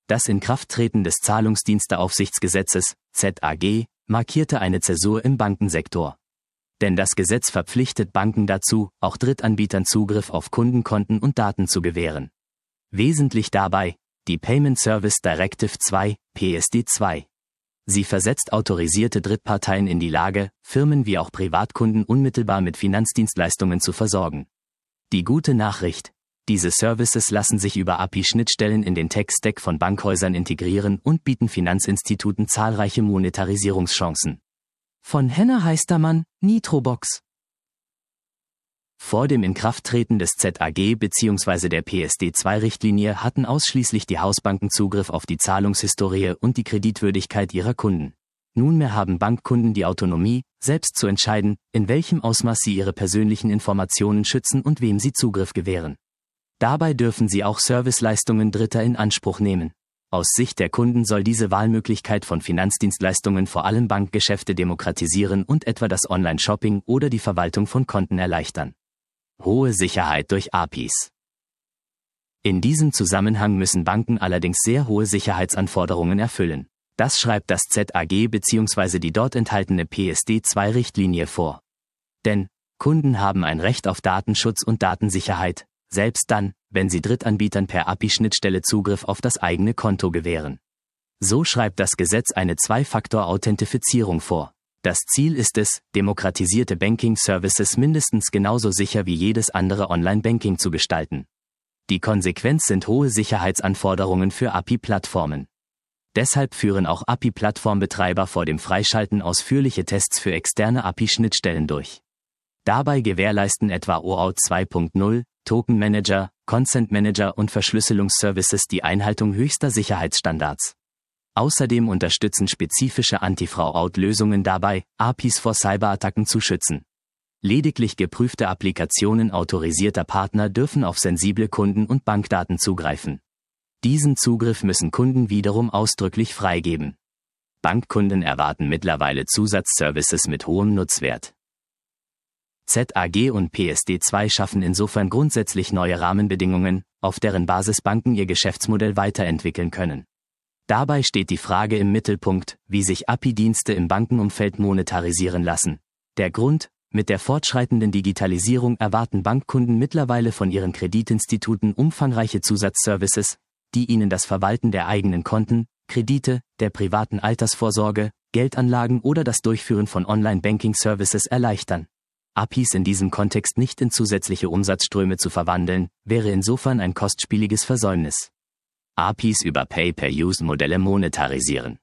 Das Inkrafttreten des Zahlungsdiensteaufsichtsgesetzes, ZAG, markierte eine Zäsur im Bankensektor. Denn das Gesetz verpflichtet Banken dazu, auch Drittanbietern Zugriff auf Kundenkonten und Daten zu gewähren. Wesentlich dabei, die Payment Service Directive 2, PSD2. Sie versetzt autorisierte Drittparteien in die Lage, Firmen wie auch Privatkunden unmittelbar mit Finanzdienstleistungen zu versorgen. Die gute Nachricht: Diese Services lassen sich über API-Schnittstellen in den Tech-Stack von Bankhäusern integrieren und bieten Finanzinstituten zahlreiche Monetarisierungschancen. Von Henner Heistermann, Nitrobox. Vor dem Inkrafttreten des ZAG bzw. der PSD2-Richtlinie hatten ausschließlich die Hausbanken Zugriff auf die Zahlungshistorie und die Kreditwürdigkeit ihrer Kunden. Nunmehr haben Bankkunden die Autonomie, selbst zu entscheiden, in welchem Ausmaß sie ihre persönlichen Informationen schützen und wem sie Zugriff gewähren. Dabei dürfen sie auch Serviceleistungen Dritter in Anspruch nehmen. Aus Sicht der Kunden soll diese Wahlmöglichkeit von Finanzdienstleistungen vor allem Bankgeschäfte demokratisieren und etwa das Online-Shopping oder die Verwaltung von Konten erleichtern. Hohe Sicherheit durch APIs. In diesem Zusammenhang müssen Banken allerdings sehr hohe Sicherheitsanforderungen erfüllen. Das schreibt das ZAG bzw. die dort enthaltene PSD2-Richtlinie vor. Denn Kunden haben ein Recht auf Datenschutz und Datensicherheit, selbst dann, wenn sie Drittanbietern per API-Schnittstelle Zugriff auf das eigene Konto gewähren. So schreibt das Gesetz eine Zwei-Faktor-Authentifizierung vor. Das Ziel ist es, demokratisierte Banking-Services mindestens genauso sicher wie jedes andere Online-Banking zu gestalten. Die Konsequenz sind hohe Sicherheitsanforderungen für API-Plattformen. Deshalb führen auch API-Plattformbetreiber vor dem Freischalten ausführliche Tests für externe API-Schnittstellen durch. Dabei gewährleisten etwa OAuth 2.0, Token Manager, Consent Manager und Verschlüsselungsservices die Einhaltung höchster Sicherheitsstandards. Außerdem unterstützen spezifische Anti-Fraud-Lösungen dabei, APIs vor Cyberattacken zu schützen. Lediglich geprüfte Applikationen autorisierter Partner dürfen auf sensible Kunden- und Bankdaten zugreifen. Diesen Zugriff müssen Kunden wiederum ausdrücklich freigeben. Bankkunden erwarten mittlerweile Zusatzservices mit hohem Nutzwert. ZAG und PSD2 schaffen insofern grundsätzlich neue Rahmenbedingungen, auf deren Basis Banken ihr Geschäftsmodell weiterentwickeln können. Dabei steht die Frage im Mittelpunkt, wie sich API-Dienste im Bankenumfeld monetarisieren lassen. Der Grund: Mit der fortschreitenden Digitalisierung erwarten Bankkunden mittlerweile von ihren Kreditinstituten umfangreiche Zusatzservices, die ihnen das Verwalten der eigenen Konten, Kredite, der privaten Altersvorsorge, Geldanlagen oder das Durchführen von Online-Banking-Services erleichtern. APIs in diesem Kontext nicht in zusätzliche Umsatzströme zu verwandeln, wäre insofern ein kostspieliges Versäumnis. APIs über Pay-per-Use-Modelle monetarisieren.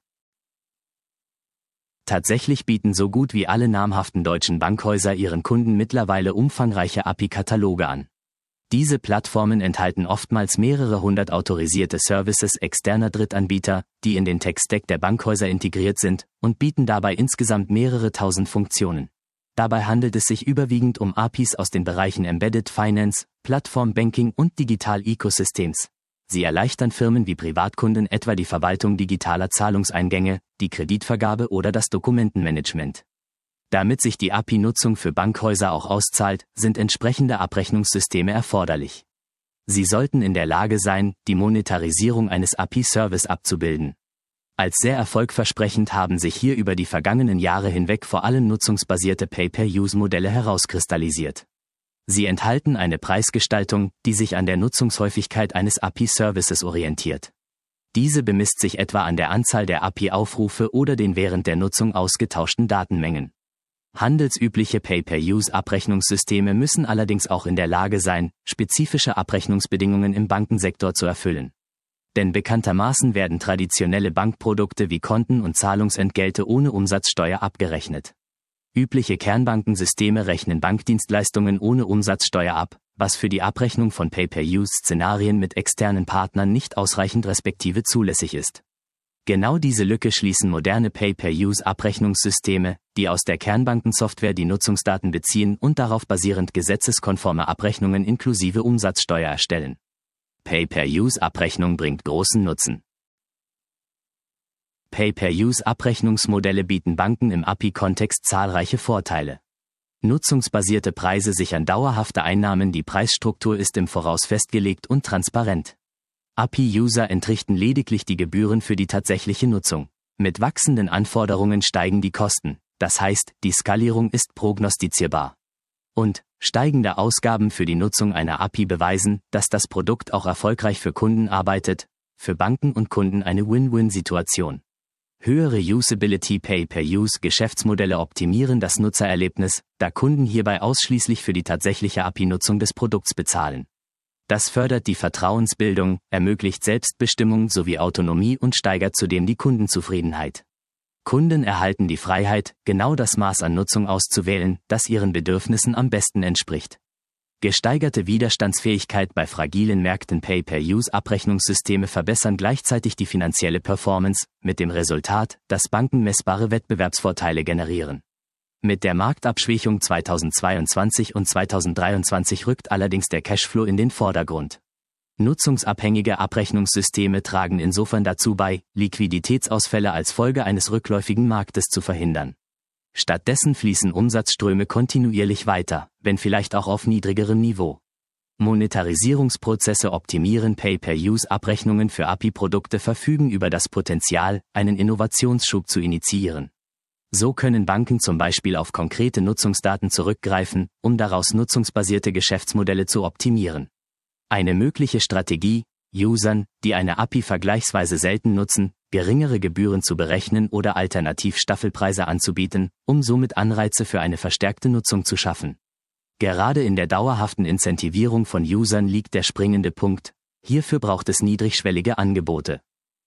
Tatsächlich bieten so gut wie alle namhaften deutschen Bankhäuser ihren Kunden mittlerweile umfangreiche API-Kataloge an. Diese Plattformen enthalten oftmals mehrere hundert autorisierte Services externer Drittanbieter, die in den Tech-Stack der Bankhäuser integriert sind, und bieten dabei insgesamt mehrere tausend Funktionen. Dabei handelt es sich überwiegend um APIs aus den Bereichen Embedded Finance, Plattform Banking und Digital Ecosystems. Sie erleichtern Firmen wie Privatkunden etwa die Verwaltung digitaler Zahlungseingänge, die Kreditvergabe oder das Dokumentenmanagement. Damit sich die API-Nutzung für Bankhäuser auch auszahlt, sind entsprechende Abrechnungssysteme erforderlich. Sie sollten in der Lage sein, die Monetarisierung eines API-Service abzubilden. Als sehr erfolgversprechend haben sich hier über die vergangenen Jahre hinweg vor allem nutzungsbasierte Pay-per-Use-Modelle herauskristallisiert. Sie enthalten eine Preisgestaltung, die sich an der Nutzungshäufigkeit eines API-Services orientiert. Diese bemisst sich etwa an der Anzahl der API-Aufrufe oder den während der Nutzung ausgetauschten Datenmengen. Handelsübliche Pay-per-Use-Abrechnungssysteme müssen allerdings auch in der Lage sein, spezifische Abrechnungsbedingungen im Bankensektor zu erfüllen. Denn bekanntermaßen werden traditionelle Bankprodukte wie Konten und Zahlungsentgelte ohne Umsatzsteuer abgerechnet. Übliche Kernbankensysteme rechnen Bankdienstleistungen ohne Umsatzsteuer ab, was für die Abrechnung von Pay-per-Use-Szenarien mit externen Partnern nicht ausreichend respektive zulässig ist. Genau diese Lücke schließen moderne Pay-per-Use-Abrechnungssysteme, die aus der Kernbankensoftware die Nutzungsdaten beziehen und darauf basierend gesetzeskonforme Abrechnungen inklusive Umsatzsteuer erstellen. Pay-per-Use-Abrechnung bringt großen Nutzen. Pay-per-Use-Abrechnungsmodelle bieten Banken im API-Kontext zahlreiche Vorteile. Nutzungsbasierte Preise sichern dauerhafte Einnahmen. Die Preisstruktur ist im Voraus festgelegt und transparent. API-User entrichten lediglich die Gebühren für die tatsächliche Nutzung. Mit wachsenden Anforderungen steigen die Kosten, das heißt, die Skalierung ist prognostizierbar. Und steigende Ausgaben für die Nutzung einer API beweisen, dass das Produkt auch erfolgreich für Kunden arbeitet, für Banken und Kunden eine Win-Win-Situation. Höhere Usability Pay-per-Use-Geschäftsmodelle optimieren das Nutzererlebnis, da Kunden hierbei ausschließlich für die tatsächliche API-Nutzung des Produkts bezahlen. Das fördert die Vertrauensbildung, ermöglicht Selbstbestimmung sowie Autonomie und steigert zudem die Kundenzufriedenheit. Kunden erhalten die Freiheit, genau das Maß an Nutzung auszuwählen, das ihren Bedürfnissen am besten entspricht. Gesteigerte Widerstandsfähigkeit bei fragilen Märkten Pay-per-Use-Abrechnungssysteme verbessern gleichzeitig die finanzielle Performance, mit dem Resultat, dass Banken messbare Wettbewerbsvorteile generieren. Mit der Marktabschwächung 2022 und 2023 rückt allerdings der Cashflow in den Vordergrund. Nutzungsabhängige Abrechnungssysteme tragen insofern dazu bei, Liquiditätsausfälle als Folge eines rückläufigen Marktes zu verhindern. Stattdessen fließen Umsatzströme kontinuierlich weiter, wenn vielleicht auch auf niedrigerem Niveau. Monetarisierungsprozesse optimieren Pay-per-Use-Abrechnungen für API-Produkte verfügen über das Potenzial, einen Innovationsschub zu initiieren. So können Banken zum Beispiel auf konkrete Nutzungsdaten zurückgreifen, um daraus nutzungsbasierte Geschäftsmodelle zu optimieren. Eine mögliche Strategie, Usern, die eine API vergleichsweise selten nutzen, geringere Gebühren zu berechnen oder alternativ Staffelpreise anzubieten, um somit Anreize für eine verstärkte Nutzung zu schaffen. Gerade in der dauerhaften Incentivierung von Usern liegt der springende Punkt, hierfür braucht es niedrigschwellige Angebote.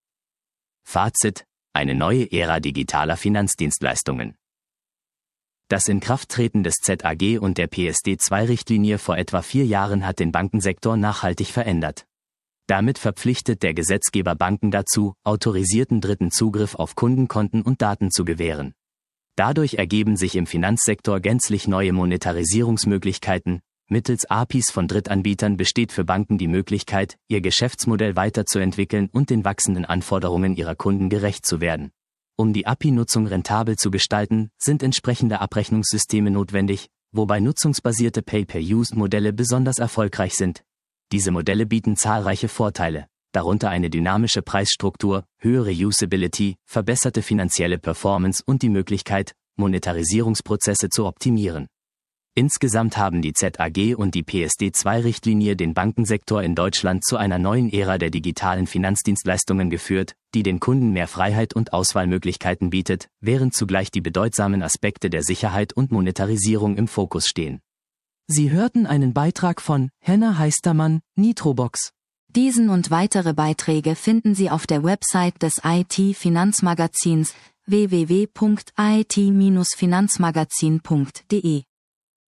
Fazit: Eine neue Ära digitaler Finanzdienstleistungen. Das Inkrafttreten des ZAG und der PSD2-Richtlinie vor etwa 4 Jahren hat den Bankensektor nachhaltig verändert. Damit verpflichtet der Gesetzgeber Banken dazu, autorisierten Dritten Zugriff auf Kundenkonten und Daten zu gewähren. Dadurch ergeben sich im Finanzsektor gänzlich neue Monetarisierungsmöglichkeiten. Mittels APIs von Drittanbietern besteht für Banken die Möglichkeit, ihr Geschäftsmodell weiterzuentwickeln und den wachsenden Anforderungen ihrer Kunden gerecht zu werden. Um die API-Nutzung rentabel zu gestalten, sind entsprechende Abrechnungssysteme notwendig, wobei nutzungsbasierte Pay-per-Use-Modelle besonders erfolgreich sind. Diese Modelle bieten zahlreiche Vorteile, darunter eine dynamische Preisstruktur, höhere Usability, verbesserte finanzielle Performance und die Möglichkeit, Monetarisierungsprozesse zu optimieren. Insgesamt haben die ZAG und die PSD2-Richtlinie den Bankensektor in Deutschland zu einer neuen Ära der digitalen Finanzdienstleistungen geführt, die den Kunden mehr Freiheit und Auswahlmöglichkeiten bietet, während zugleich die bedeutsamen Aspekte der Sicherheit und Monetarisierung im Fokus stehen. Sie hörten einen Beitrag von Henna Heistermann, Nitrobox. Diesen und weitere Beiträge finden Sie auf der Website des IT-Finanzmagazins www.it-finanzmagazin.de.